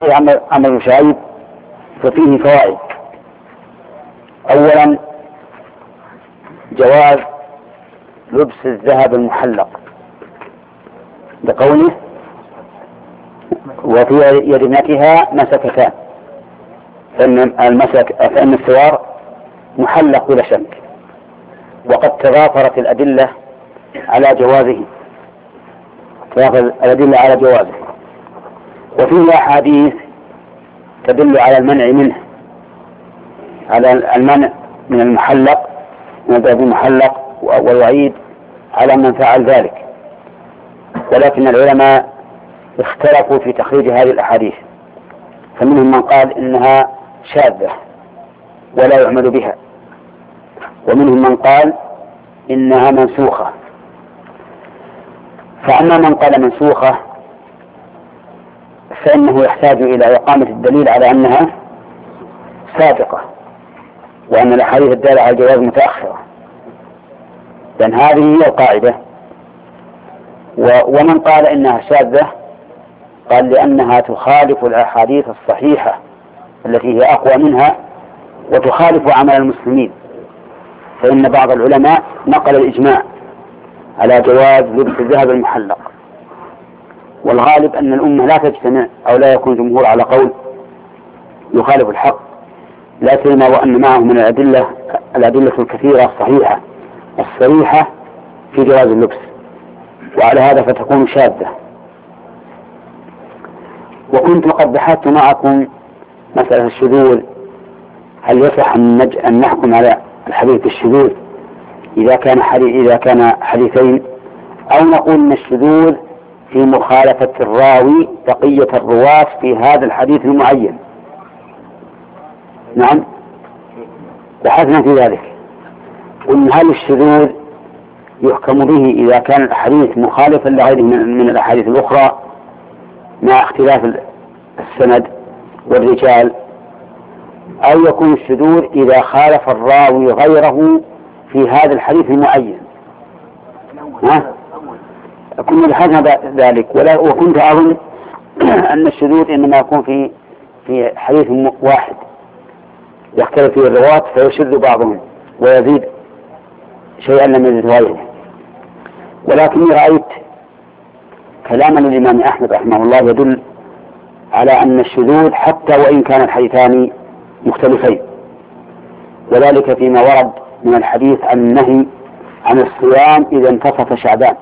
عمل شعيب ففيه فوائد. أولا جواز لبس الذهب المحلق بقوله وفي يدنتها مسكتان، فإن السوار محلق بلا شك، وقد تضافرت الأدلة على جوازه، وفيه أحاديث تدل على المنع منه، على المنع من المحلق، من الذهب المحلق، والوعيد على من فعل ذلك. ولكن العلماء اختلفوا في تخريج هذه الأحاديث، فمنهم من قال إنها شاذة ولا يعمل بها، ومنهم من قال إنها منسوخة. فأما من قال منسوخة فإنه يحتاج إلى إقامة الدليل على أنها سابقة، وأن الأحاديث الدالة على الجواز متأخرة، لأن هذه هي القاعدة. ومن قال إنها شاذة قال لأنها تخالف الأحاديث الصحيحة التي هي أقوى منها، وتخالف عمل المسلمين، فإن بعض العلماء نقل الإجماع على جواز لبس الذهب المحلق، والغالب أن الأمة لا تجتمع أو لا يكون جمهور على قول يخالف الحق، لا سيما وأن معه من الأدلة الكثيرة الصحيحة الصريحة في جواز اللبس، وعلى هذا فتكون شاذة. وكنت قد بحثت معكم مسألة الشذوذ، هل يصح أن نحكم على الحديث الشذوذ إذا كان حديثين، أو نقول أن الشذوذ في مخالفة الراوي بقية الرواة في هذا الحديث المعين. نعم، بحثنا في ذلك، قلنا هل الشذوذ يحكم به إذا كان الحديث مخالفا لغيره من الأحاديث الأخرى مع اختلاف السند والرجال، أو يكون الشذوذ إذا خالف الراوي غيره في هذا الحديث المعين. كنا بحثنا ذلك، وكنت أظن أن الشذوذ إنما يكون في حديث واحد يختلف فيه الرواة فيشذ بعضهم ويزيد شيئا لم يزد غيره. ولكني رأيت كلاما للإمام أحمد رحمه الله يدل على أن الشذوذ حتى وإن كان الحديثان مختلفين، وذلك فيما ورد من الحديث عن النهي عن الصيام إذا انتصف شعبان،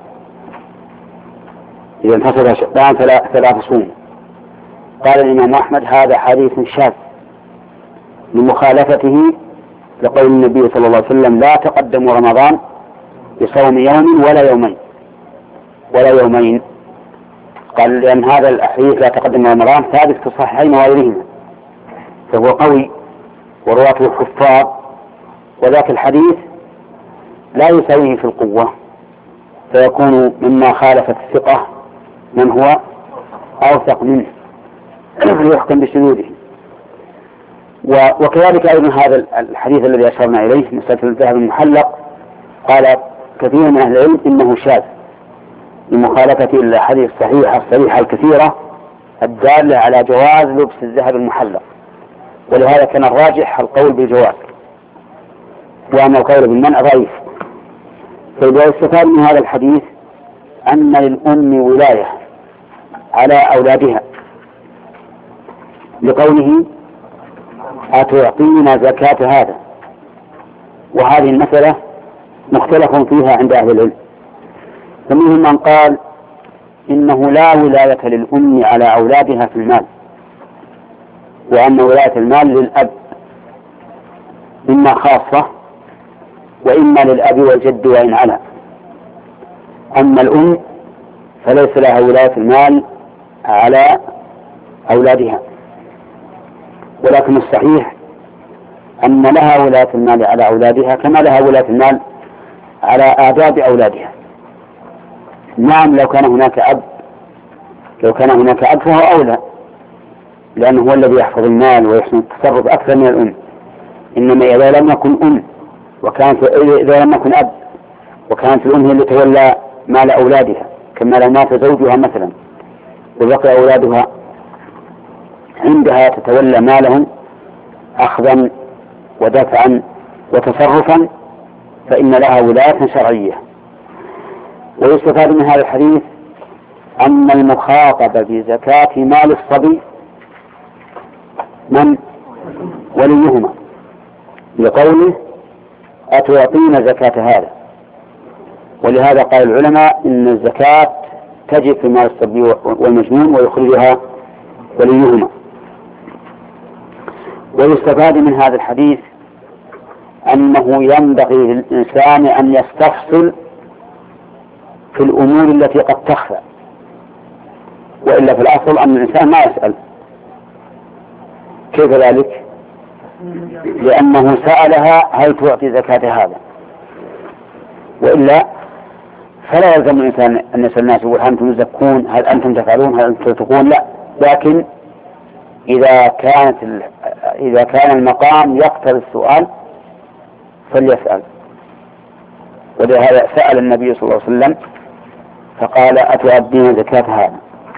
فلا تصوم. قال الإمام أحمد هذا حديث شاذ لمخالفته لقول النبي صلى الله عليه وسلم لا تقدموا رمضان بصوم يوم ولا يومين. قال لأن هذا الحديث لا تقدم رمضان ثابت في الصحيحين وغيرهما، فهو قوي ورواته حفاظ، وذاك الحديث لا يساويه في القوة، فيكون مما خالفت الثقة من هو أوثق منه يحكم بشذوذه. وكذلك أيضا هذا الحديث الذي أشرنا إليه مسألة الذهب المحلق، قال كثير من أهل العلم إنه شاذ لمخالفة الأحاديث الصحيحة الكثيرة الدالة على جواز لبس الذهب المحلق، ولهذا كان الراجح القول بالجواز، وأن القول بالمنع ضعيف. فإذا استفاد من هذا الحديث أن للأم ولاية على أولادها لقوله أتعطينا زكاة هذا، وهذه المسألة مختلف فيها عند أهل العلم، فمنهم من قال إنه لا ولاية للأم على أولادها في المال، وأن ولاية المال للأب إما خاصة وإما للأب والجد وإن علا. أما الأم فليس لها ولاية المال على أولادها، ولكن الصحيح أن لها ولاية المال على أولادها كما لها ولاية المال على آداب أولادها. نعم، لو كان هناك أب فهو أولى، لأنه هو الذي يحفظ المال ويحسن التصرف أكثر من الأم. إنما إذا لم يكن إذا لم يكن أب وكانت الأم هي اللي تولى مال أولادها، كما لو مات زوجها مثلا وبقي أولادها عندها تتولى مالهم أخذا ودفعا وتصرفا فإن لها ولاية شرعية. ويستفاد من هذا الحديث أن المخاطب بزكاة مال الصبي من وليهما، لقوله أتعطين زكاة هذا. ولهذا قال العلماء إن الزكاة تجب في مال الصبي والمجنون ويخرجها وليهما. ويستفاد من هذا الحديث أنه ينبغي للإنسان أن يستفصل في الأمور التي قد تخفى، وإلا في الأصل أن الإنسان ما يسأل. كيف ذلك؟ لأنه سألها هل تعطي زكاة هذا، وإلا فلا يلزم الإنسان أن يسأل الناس يقول هل أنتم تزكون، هل أنتم تفعلون، هل أنتم تتقون، لا. لكن إذا كان المقام يقتضي السؤال فليسأل. ولهذا سأل النبي صلى الله عليه وسلم فقال أتؤدين زكاة هذا.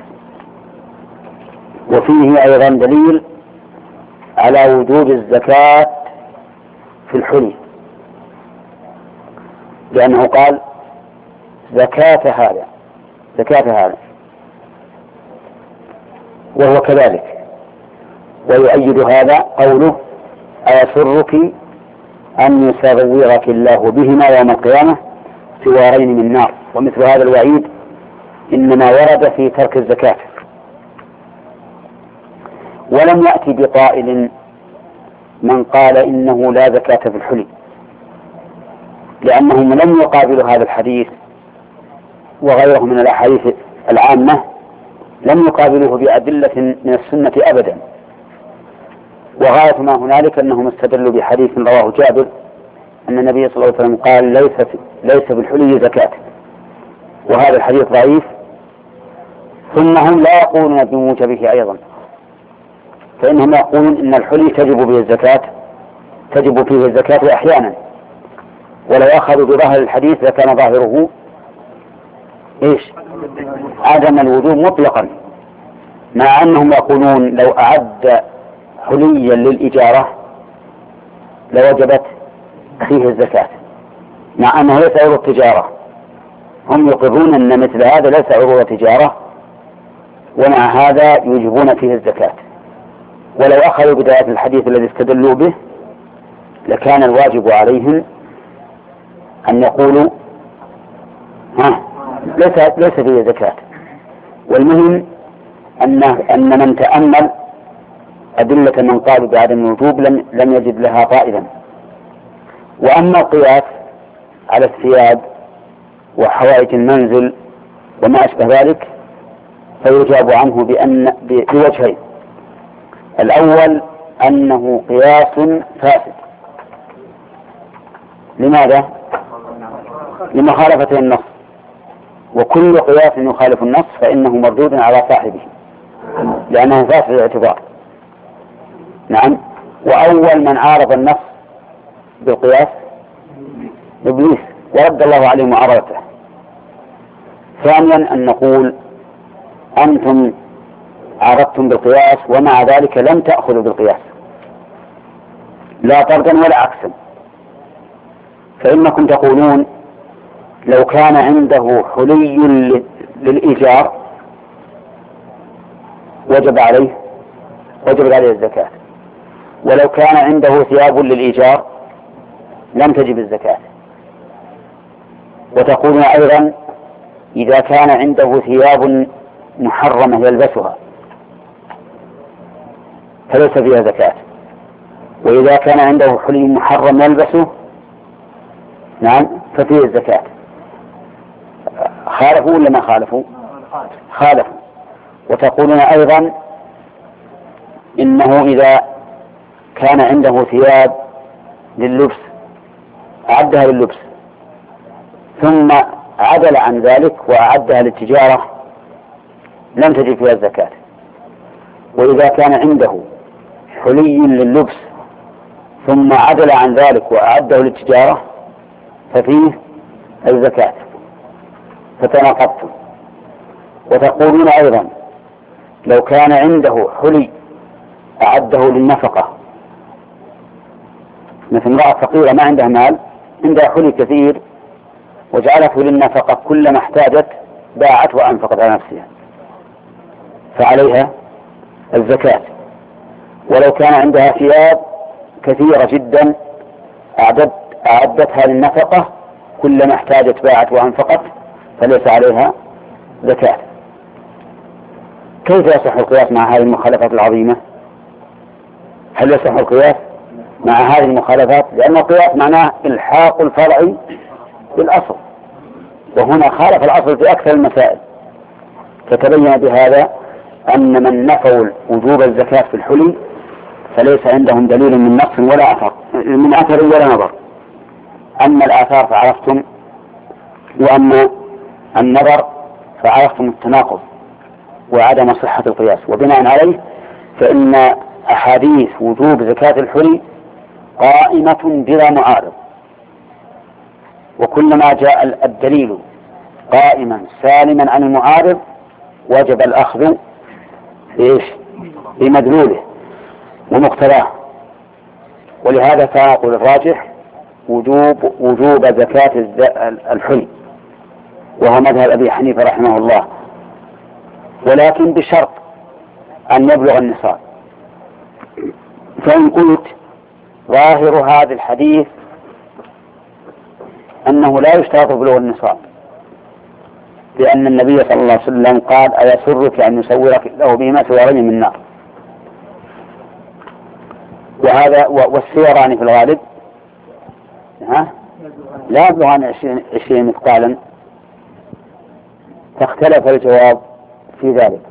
وفيه أيضا دليل على وجوب الزكاة في الحلي، لأنه قال زكاة هذا، وهو كذلك. ويؤيد هذا قوله أيسرك أن يصورك الله بهما يوم القيامة سوارين من نار. ومثل هذا الوعيد إنما ورد في ترك الزكاة. ولم يأتي بقائل من قال إنه لا زكاة في الحلي، لأنهم لم يقابلوا هذا الحديث وغيره من الأحاديث العامة، لم يقابلوه بأدلة من السنة أبدا. وغاية ما هنالك أنهم استدلوا بحديث رواه جابر أن النبي صلى الله عليه وسلم قال ليس في الحلي زكاة، وهذا الحديث ضعيف. ثم هم لا يقولون بموجبه أيضا، فإنهم يقولون إن الحلي تجب فيه الزكاة أحيانا، ولو أخذوا بظاهر الحديث لكان ظاهره عدم الوجوب مطلقا، مع أنهم يقولون لو أعد حليا للإجارة لوجبت فيه الزكاة، مع أنه ليس عروض تجارة. هم يقرون أن مثل هذا ليس عروض تجارة، ومع هذا يوجبون فيه الزكاة. ولو أخذوا بداية الحديث الذي استدلوا به لكان الواجب عليهم أن يقولوا ليس فيه زكاة. والمهم أن من تأمل أدلة من قالوا بعدم الوجوب لم يجد لها قائلا. وأما القياس على الثياب وحوائج المنزل وما أشبه ذلك فيجاب عنه بوجهين. الأول أنه قياس فاسد. لماذا؟ لمخالفة النص، وكل قياس يخالف النص فإنه مردود على صاحبه لأنه فاسد الاعتبار. نعم. وأول من عارض النص بالقياس إبليس، ورد الله عليه معارضته. ثانيا أن نقول أنتم عارضتم بالقياس ومع ذلك لم تأخذوا بالقياس لا طردا ولا عكسا، فإنكم تقولون لو كان عنده حلي للإيجار وجب عليه الزكاة، ولو كان عنده ثياب للإيجار لم تجب الزكاة. وتقولون أيضا إذا كان عنده ثياب محرمة يلبسها فليس فيها زكاة، وإذا كان عنده حلي محرم يلبسه نعم ففيه الزكاة. خالفوا ولا ما خالفوا؟ خالفوا. وتقولون أيضا إنه إذا كان عنده ثياب لللبس أعدها لللبس ثم عدل عن ذلك وأعدها للتجارة لم تجب فيها الزكاة. وإذا كان عنده حلي لللبس ثم عدل عن ذلك وأعده للتجارة ففيه الزكاة. فتناقضتم. وتقولون أيضا لو كان عنده حلي أعده للنفقة، مثل امرأة فقيرة ما عندها مال، عندها حلي كثير وجعلته للنفقة، كلما احتاجت باعت وأنفقت على نفسها، فعليها الزكاة. ولو كان عندها ثياب كثيرة جدا أعدتها للنفقة، كلما احتاجت باعت وأنفقت، فليس عليها زكاة. كيف يصح القياس مع هذه المخالفات العظيمة؟ هل يصح القياس مع هذه المخالفات؟ لأن القياس معناه إلحاق الفرع بالأصل، وهنا خالف الأصل في أكثر المسائل. فتبين بهذا أن من نفوا وجوب الزكاة في الحلي فليس عندهم دليل من نص ولا أثر، من أثر ولا نظر. أما الآثار فعرفتم، وأما النظر فعرفتم التناقض وعدم صحة القياس. وبناء عليه فإن أحاديث وجوب زكاة الحلي قائمة بلا معارض، وكلما جاء الدليل قائما سالما عن المعارض وجب الأخذ بمدلوله ومقتضاه. ولهذا فنقول الراجح وجوب زكاة الحلي، وهو مذهب أبي حنيفة رحمه الله، ولكن بشرط أن يبلغ النصاب. فإن قلت ظاهر هذا الحديث أنه لا يشترط بلوغ النصاب، لأن النبي صلى الله عليه وسلم قال أيسرك أن يسورك له بما سوارين من نار، وهذا والسيران في الغالب لا يبلغان 20 مثقالا، فاختلف الجواب في ذلك.